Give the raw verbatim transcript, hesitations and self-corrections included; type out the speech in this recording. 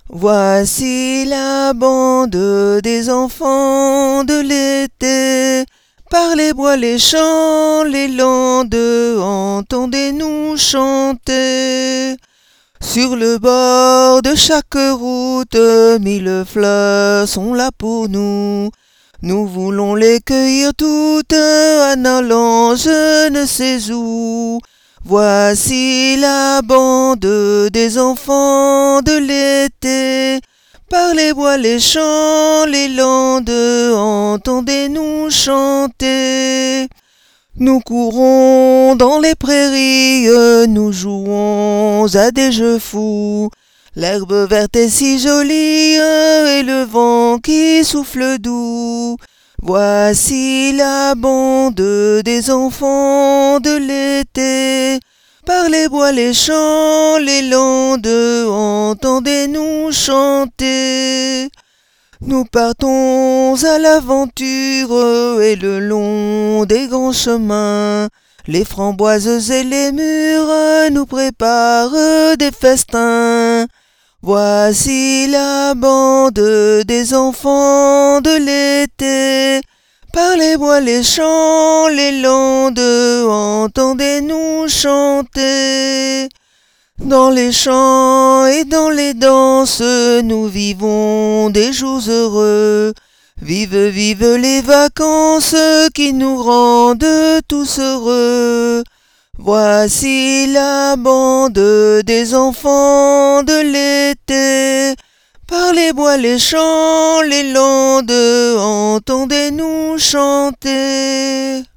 Voici la bande des enfants de l'été. Par les bois, les champs, les landes, entendez-nous chanter. Sur le bord de chaque route, mille fleurs sont là pour nous. Nous voulons les cueillir toutes en allant je ne sais où. Voici la bande des enfants de l'été. Par les bois, les champs, les landes, entendez-nous chanter. Nous courons dans les prairies, nous jouons à des jeux fous. L'herbe verte est si jolie et le vent qui souffle doux. Voici la bande des enfants de l'été. Par les bois, les champs, les landes, entendez-nous chanter. Nous partons à l'aventure et le long des grands chemins. Les framboises et les mûres nous préparent des festins. Voici la bande des enfants de l'été. Par les bois, les champs, les landes, entendez-nous chanter. Dans les chants et dans les danses, nous vivons des jours heureux. Vive, vive les vacances qui nous rendent tous heureux. Voici la bande des enfants de l'été. Par les bois, les champs, les landes, entendez-nous chanter.